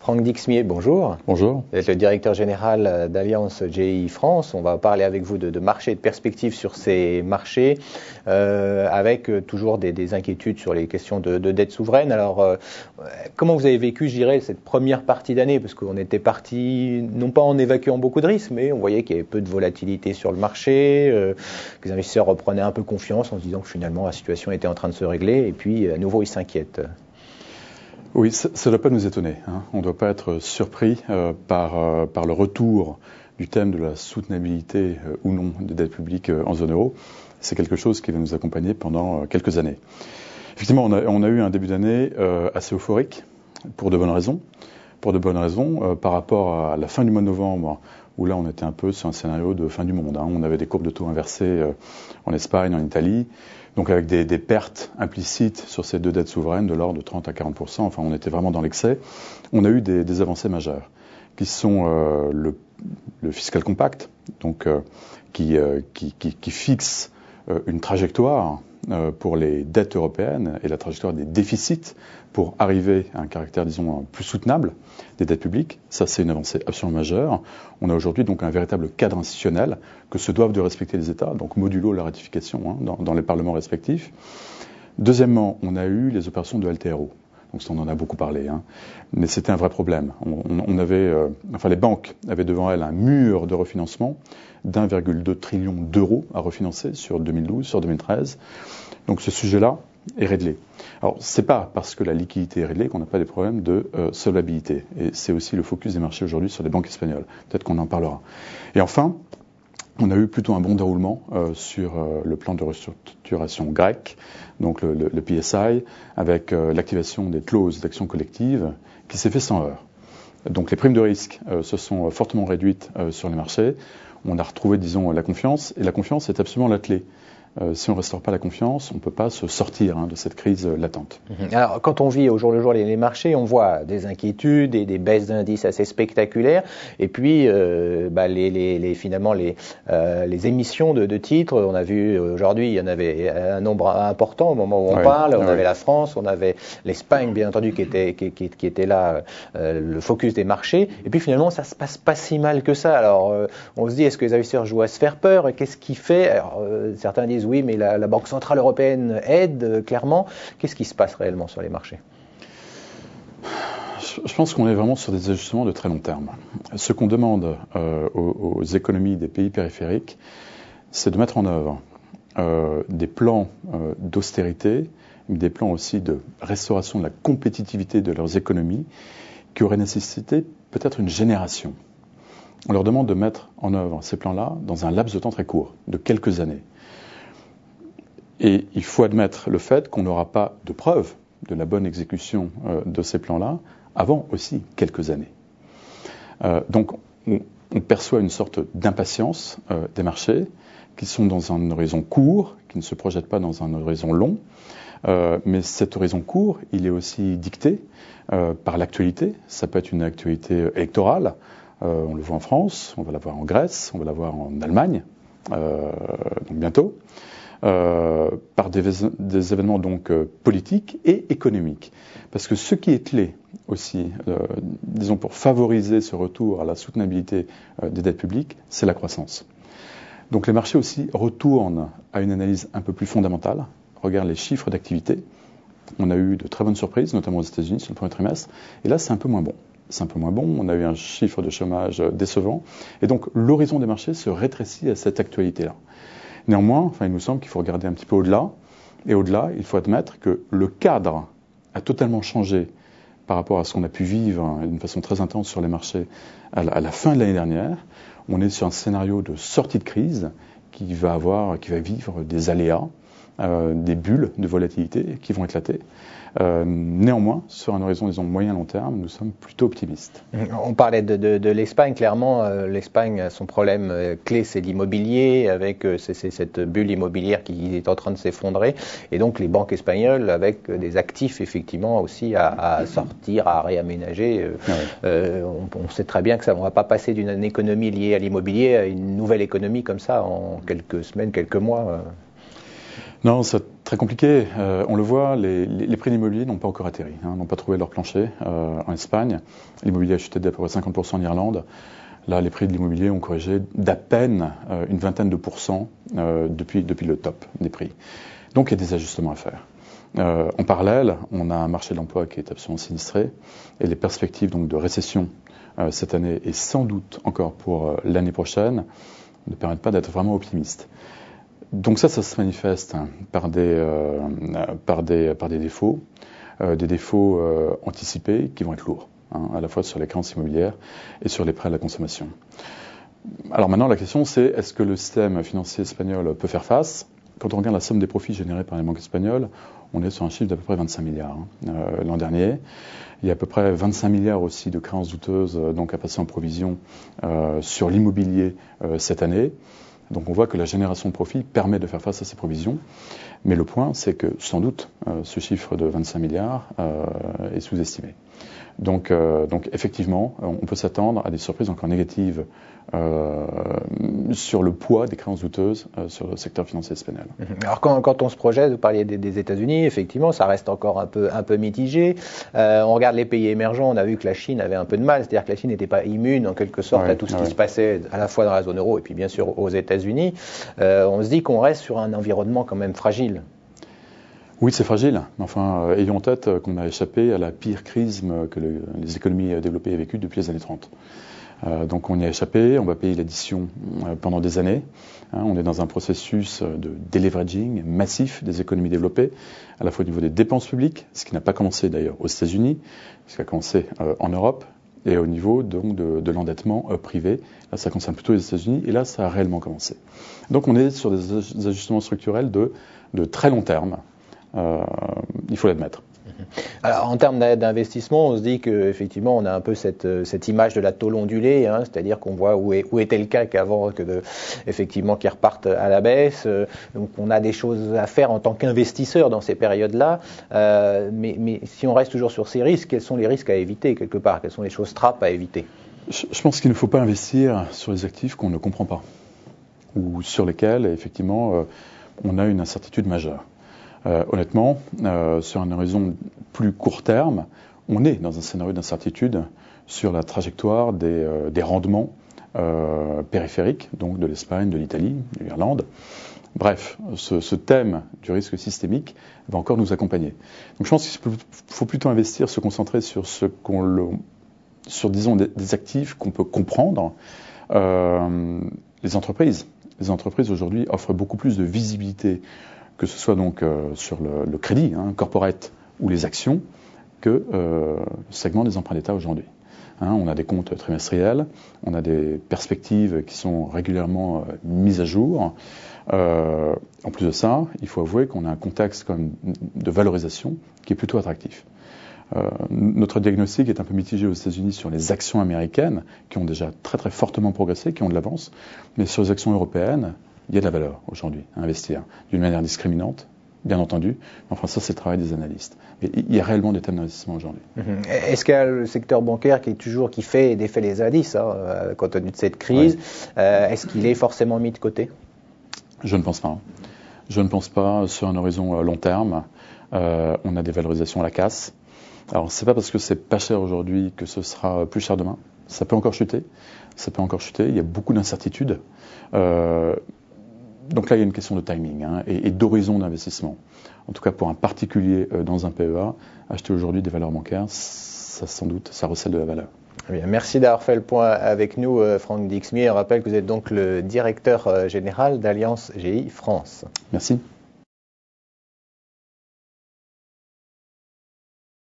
Franck Dixmier, bonjour. Bonjour. Vous êtes le directeur général d'Allianz GI France. On va parler avec vous de marché et de perspectives sur ces marchés, avec toujours des inquiétudes sur les questions de dette souveraine. Alors, comment vous avez vécu, je dirais, cette première partie d'année? Parce qu'on était parti, non pas en évacuant beaucoup de risques, mais on voyait qu'il y avait peu de volatilité sur le marché, que les investisseurs reprenaient un peu confiance en se disant que finalement la situation était en train de se régler, et puis à nouveau ils s'inquiètent. Oui, ça ne doit pas nous étonner. On ne doit pas être surpris par le retour du thème de la soutenabilité ou non des dettes publiques en zone euro. C'est quelque chose qui va nous accompagner pendant quelques années. Effectivement, on a eu un début d'année assez euphorique, pour de bonnes raisons. Par rapport à la fin du mois de novembre, où là on était un peu sur un scénario de fin du monde. On avait des courbes de taux inversées en Espagne, en Italie, donc avec des pertes implicites sur ces deux dettes souveraines de l'ordre de 30 à 40%. Enfin, on était vraiment dans l'excès. On a eu des avancées majeures, qui sont le fiscal compact, donc qui fixe une trajectoire pour les dettes européennes et la trajectoire des déficits pour arriver à un caractère, disons, plus soutenable des dettes publiques. Ça, c'est une avancée absolument majeure. On a aujourd'hui donc un véritable cadre institutionnel que se doivent de respecter les États, donc modulo la ratification dans les parlements respectifs. Deuxièmement, on a eu les opérations de LTRO. Donc ça, on en a beaucoup parlé, mais c'était un vrai problème. Les banques avaient devant elles un mur de refinancement d'1,2 trillion d'euros à refinancer sur 2012, sur 2013. Donc ce sujet-là est réglé. Alors, c'est pas parce que la liquidité est réglée qu'on n'a pas des problèmes de solvabilité. Et c'est aussi le focus des marchés aujourd'hui sur les banques espagnoles. Peut-être qu'on en parlera. Et enfin, on a eu plutôt un bon déroulement sur le plan de restructuration grec, donc le PSI, avec l'activation des clauses d'action collective qui s'est fait sans heurts. Donc les primes de risque se sont fortement réduites sur les marchés. On a retrouvé, disons, la confiance, et la confiance est absolument la clé. Si on ne restaure pas la confiance, on ne peut pas se sortir de cette crise latente. Alors, quand on vit au jour le jour les marchés, on voit des inquiétudes et des baisses d'indices assez spectaculaires. Et puis, finalement, les émissions de titres, on a vu aujourd'hui, il y en avait un nombre important au moment où on parle. On avait la France, on avait l'Espagne, bien entendu, qui était là, le focus des marchés. Et puis, finalement, ça se passe pas si mal que ça. Alors, on se dit, est-ce que les investisseurs jouent à se faire peur? Et qu'est-ce qui fait? Alors, certains disent oui, mais la Banque Centrale Européenne aide, clairement. Qu'est-ce qui se passe réellement sur les marchés? Je pense qu'on est vraiment sur des ajustements de très long terme. Ce qu'on demande aux économies des pays périphériques, c'est de mettre en œuvre des plans d'austérité, des plans aussi de restauration de la compétitivité de leurs économies, qui auraient nécessité peut-être une génération. On leur demande de mettre en œuvre ces plans-là dans un laps de temps très court, de quelques années. Et il faut admettre le fait qu'on n'aura pas de preuve de la bonne exécution de ces plans-là avant aussi quelques années. Donc on perçoit une sorte d'impatience des marchés qui sont dans un horizon court, qui ne se projettent pas dans un horizon long. Mais cet horizon court, il est aussi dicté par l'actualité. Ça peut être une actualité électorale. On le voit en France, on va la voir en Grèce, on va la voir en Allemagne, donc bientôt. Par des événements donc politiques et économiques. Parce que ce qui est clé aussi, disons pour favoriser ce retour à la soutenabilité des dettes publiques, c'est la croissance. Donc les marchés aussi retournent à une analyse un peu plus fondamentale, regardent les chiffres d'activité. On a eu de très bonnes surprises, notamment aux États-Unis sur le premier trimestre, et là c'est un peu moins bon. On a eu un chiffre de chômage décevant, et donc l'horizon des marchés se rétrécit à cette actualité-là. Néanmoins, il nous semble qu'il faut regarder un petit peu au-delà. Et au-delà, il faut admettre que le cadre a totalement changé par rapport à ce qu'on a pu vivre d'une façon très intense sur les marchés à la fin de l'année dernière. On est sur un scénario de sortie de crise qui va vivre des aléas, des bulles de volatilité qui vont éclater. Néanmoins, sur un horizon, disons, moyen-long terme, nous sommes plutôt optimistes. On parlait de l'Espagne, clairement. L'Espagne, son problème clé, c'est l'immobilier, avec cette bulle immobilière qui est en train de s'effondrer. Et donc, les banques espagnoles, avec des actifs, effectivement, aussi à sortir, à réaménager. On sait très bien que ça, on ne va pas passer d'une économie liée à l'immobilier à une nouvelle économie comme ça en quelques semaines, quelques mois. Non, c'est très compliqué. On le voit, les prix de l'immobilier n'ont pas encore atterri, n'ont pas trouvé leur plancher en Espagne. L'immobilier a chuté d'à peu près 50% en Irlande. Là, les prix de l'immobilier ont corrigé d'à peine une vingtaine de pourcents depuis le top des prix. Donc, il y a des ajustements à faire. En parallèle, on a un marché de l'emploi qui est absolument sinistré et les perspectives donc, de récession cette année et sans doute encore pour l'année prochaine ne permettent pas d'être vraiment optimistes. Donc ça se manifeste par des défauts, anticipés qui vont être lourds, à la fois sur les créances immobilières et sur les prêts à la consommation. Alors maintenant, la question c'est, est-ce que le système financier espagnol peut faire face ? Quand on regarde la somme des profits générés par les banques espagnoles, on est sur un chiffre d'à peu près 25 milliards l'an dernier. Il y a à peu près 25 milliards aussi de créances douteuses donc à passer en provision sur l'immobilier cette année. Donc on voit que la génération de profit permet de faire face à ces provisions. Mais le point, c'est que sans doute, ce chiffre de 25 milliards est sous-estimé. Donc effectivement, on peut s'attendre à des surprises encore négatives sur le poids des créances douteuses sur le secteur financier espagnol. Alors quand on se projette, vous parliez des États-Unis, effectivement, ça reste encore un peu mitigé. On regarde les pays émergents, on a vu que la Chine avait un peu de mal, c'est-à-dire que la Chine n'était pas immune en quelque sorte à tout ce qui se passait à la fois dans la zone euro et puis bien sûr aux États-Unis. On se dit qu'on reste sur un environnement quand même fragile. Oui, c'est fragile. Enfin, ayons en tête qu'on a échappé à la pire crise que les économies développées aient vécue depuis les années 30. Donc on y a échappé, on va payer l'addition pendant des années. On est dans un processus de deleveraging massif des économies développées, à la fois au niveau des dépenses publiques, ce qui n'a pas commencé d'ailleurs aux États-Unis, ce qui a commencé en Europe, et au niveau donc de l'endettement privé. Là, ça concerne plutôt les États-Unis, et là, ça a réellement commencé. Donc on est sur des ajustements structurels de très long terme. Il faut l'admettre. Alors en termes d'investissement, on se dit qu'effectivement on a un peu cette image de la tôle ondulée, c'est-à-dire qu'on voit où était le CAC avant effectivement qu'il reparte à la baisse. Donc on a des choses à faire en tant qu'investisseur dans ces périodes-là. Mais si on reste toujours sur ces risques, quels sont les risques à éviter quelque part ? Quelles sont les choses trappes à éviter ? Je pense qu'il ne faut pas investir sur les actifs qu'on ne comprend pas ou sur lesquels effectivement on a une incertitude majeure. Honnêtement, sur un horizon plus court terme, on est dans un scénario d'incertitude sur la trajectoire des rendements périphériques, donc de l'Espagne, de l'Italie, de l'Irlande. Bref, ce thème du risque systémique va encore nous accompagner. Donc je pense qu'il faut plutôt investir, se concentrer sur disons des actifs qu'on peut comprendre. Les entreprises aujourd'hui offrent beaucoup plus de visibilité, que ce soit donc sur le crédit, corporate ou les actions, que le segment des emprunts d'État aujourd'hui. On a des comptes trimestriels, on a des perspectives qui sont régulièrement mises à jour. En plus de ça, il faut avouer qu'on a un contexte quand même de valorisation qui est plutôt attractif. Notre diagnostic est un peu mitigé aux États-Unis sur les actions américaines, qui ont déjà très très fortement progressé, qui ont de l'avance, mais sur les actions européennes, il y a de la valeur aujourd'hui à investir, d'une manière discriminante, bien entendu. Enfin, ça, c'est le travail des analystes. Mais il y a réellement des thèmes d'investissement aujourd'hui. Est-ce qu'il y a le secteur bancaire qui fait défait les indices, compte tenu de cette crise, est-ce qu'il est forcément mis de côté ? Je ne pense pas. Je ne pense pas. Sur un horizon long terme, on a des valorisations à la casse. Alors, c'est pas parce que c'est pas cher aujourd'hui que ce sera plus cher demain. Ça peut encore chuter. Il y a beaucoup d'incertitudes. Donc là, il y a une question de timing et d'horizon d'investissement. En tout cas, pour un particulier dans un PEA, acheter aujourd'hui des valeurs bancaires, ça sans doute, ça recèle de la valeur. Bien, merci d'avoir fait le point avec nous, Franck Dixmier. On rappelle que vous êtes donc le directeur général d'Allianz GI France. Merci.